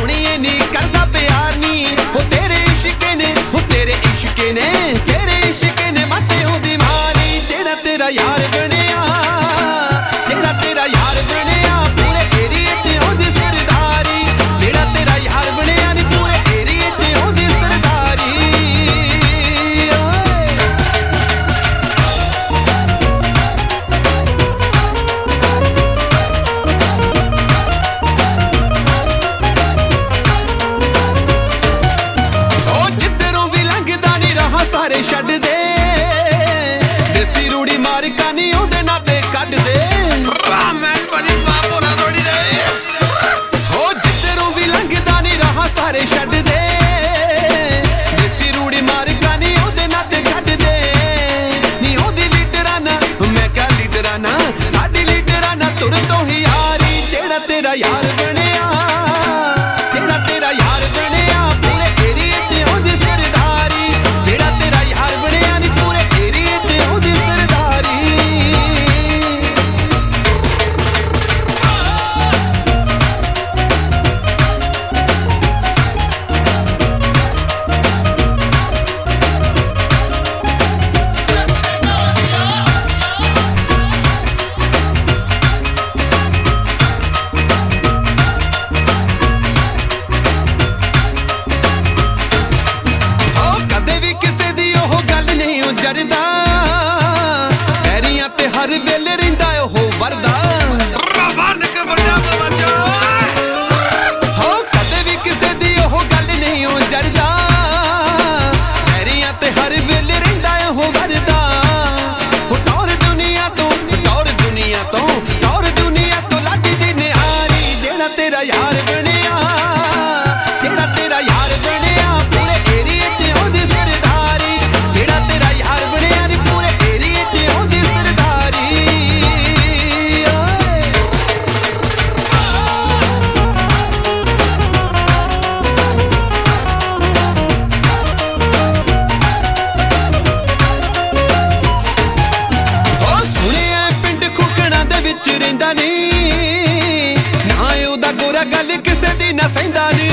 सोहणिए नी करदा प्यार नी हो तेरे इश्के ने हो तेरे इश्के ने तेरे इश्के ने मते होंदी मारी जेड़ा तेरा यार बनिया जेड़ा तेरा यार बनिया पूरे एरिए ते होंदी सरदारी जेड़ा तेरा यार बनिया नी पूरे एरिए ते होंदी सरदारी सारे छड्ड दे देसी रूड़ी मार कानी ओदे नाते कड्ड दे हो जिधरों भी लंघदा नी रहा सारे छड्ड दे देसी रूड़ी मार कानी ओदे नाते कड्ड दे नी ओदी लीडराना मैं क्या लीडराना साडी लीडराना तुर तो ही यारी जेड़ा तेरा यार बनिया जेड़ा तेरा यार बनिया पूरे एरिए ते ओदी सरदारी जेड़ा तेरा यार बनिया नी पूरे एरिए ते ओदी सरदारी जरदा पैरियां ते हर वेले रहिंदा ओह वरदा हो कदे भी किसे दी ओह गल नहीं ओ जरदा पैरियां ते हर वेले रहिंदा ओह वरदा हो टौर दुनिया तो टौर दुनिया तो टौर दुनिया तो लाडी दी निहारी जेड़ा तेरा यार बनिया जेड़ा तेरा यार बनिया पूरे एरिए ते ओदी सरदारी जेड़ा तेरा यार बनिया नी पूरे एरिए ते ओदी सरदारी हो सुनिया पिंड खुकड़ा दे विच रहिंदा नी ना ओदा गोरा गल किसे दी ना सहिंदा नी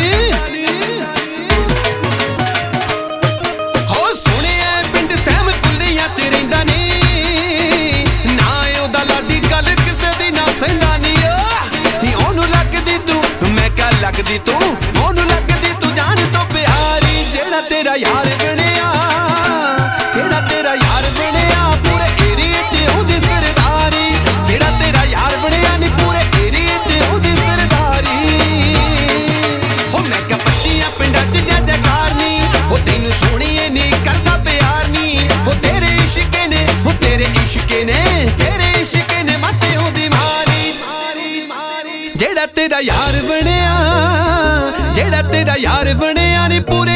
हो सुनिया पिंड सहम कुल्लियां ते रहिंदा नी ना ओदा लाडी गल किसे दी ना सहिंदा नी ओनू लगदी तू मैं क्या लगदी तू ओनू लगदी तू जान तो प्यारी जेड़ा तेरा यार बनिया जेड़ा तेरा यार बनिया पूरे एरिए ते ओदी सरदारी जेड़ा तेरा यार बनिया नी पूरे एरिए ते ओदी सरदारी हो मैं क्या पट्टियां पिंडां च जय जयकार नी हो तैनू सोहणिए नी करदा प्यार नी हो तेरे इश्के ने हो तेरे इश्के ने तेरे इश्के ने मते होंदी मारी जेड़ा तेरा यार बनिया जेड़ा तेरा यार बनिया नी पूरे